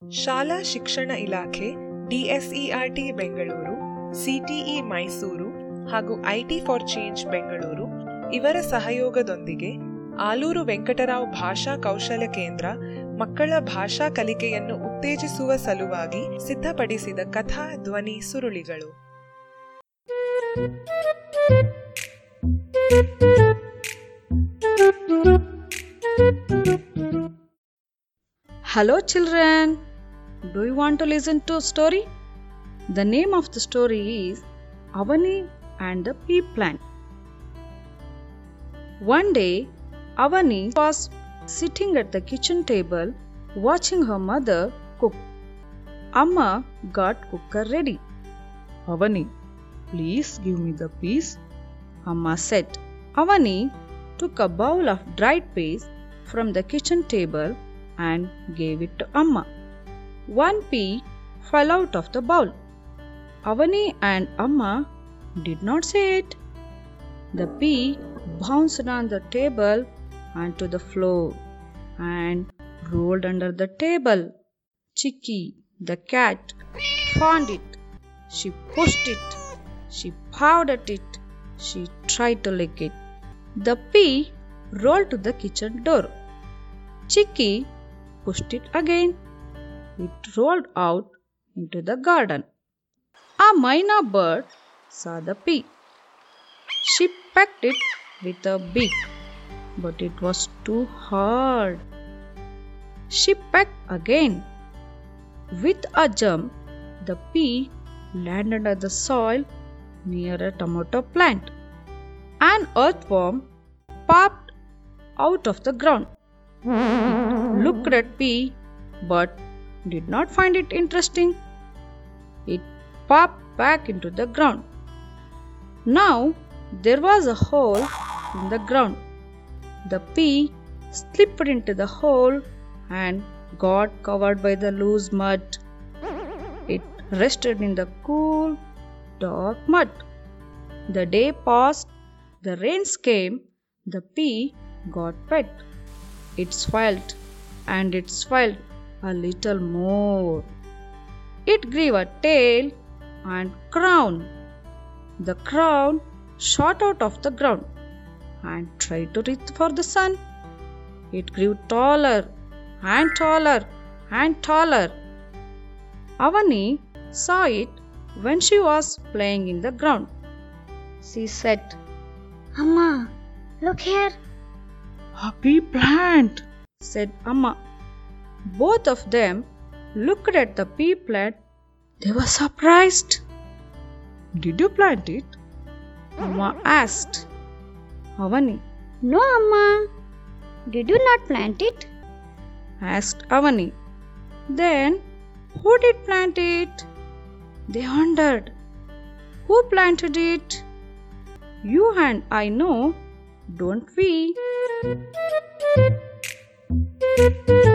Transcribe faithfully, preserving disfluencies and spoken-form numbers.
ಶಾಲಾ ಶಿಕ್ಷಣ ಇಲಾಖೆ, ಡಿಎಸ್ಇಆರ್ಟಿ ಬೆಂಗಳೂರು, ಸಿಟಿಇ ಮೈಸೂರು ಹಾಗೂ ಐಟಿ ಫಾರ್ ಚೇಂಜ್ ಬೆಂಗಳೂರು ಇವರ ಸಹಯೋಗದೊಂದಿಗೆ ಆಲೂರು ವೆಂಕಟರಾವ್ ಭಾಷಾ ಕೌಶಲ್ಯ ಕೇಂದ್ರ ಮಕ್ಕಳ ಭಾಷಾ ಕಲಿಕೆಯನ್ನು ಉತ್ತೇಜಿಸುವ ಸಲುವಾಗಿ ಸಿದ್ಧಪಡಿಸಿದ ಕಥಾ ಧ್ವನಿ ಸುರುಳಿಗಳು. Hello children, do you want to listen to a story? The name of the story is Avani and the Pea Plant. One day, Avani was sitting at the kitchen table watching her mother cook. Amma got cooker ready. Avani, please give me the peas, Amma said. Avani took a bowl of dried peas from the kitchen table and gave it to Amma. One pea fell out of the bowl. Avani and Amma did not see it. The pea bounced on the table and to the floor and rolled under the table. Chicky, the cat, found it. She pushed it. She pawed at it. She tried to lick it. The pea rolled to the kitchen door. Chicky pushed it again. It rolled out into the garden. A myna bird saw the pea. She pecked it with her beak, but it was too hard. She pecked again. With a jump, the pea landed at the soil near a tomato plant. An earthworm popped out of the ground. It looked at pea but did not find it interesting. It popped back into the ground. Now there was a hole in the ground. The pea slipped into the hole and got covered by the loose mud. It rested in the cool, dark mud. The day passed, the rains came, the pea got wet. It swelled and it swelled a little more. It grew a tail and crown. The crown shot out of the ground and tried to reach for the sun. It grew taller and taller and taller. Avani saw it when she was playing in the ground. She said, Amma, look here. a pea plant, said Amma. Both of them looked at the pea plant. They were surprised. Did you plant it? Amma asked. Avani, No, Amma. Did you not plant it? asked Avani. Then who did plant it? They wondered. Who planted it? You and I know, don't we?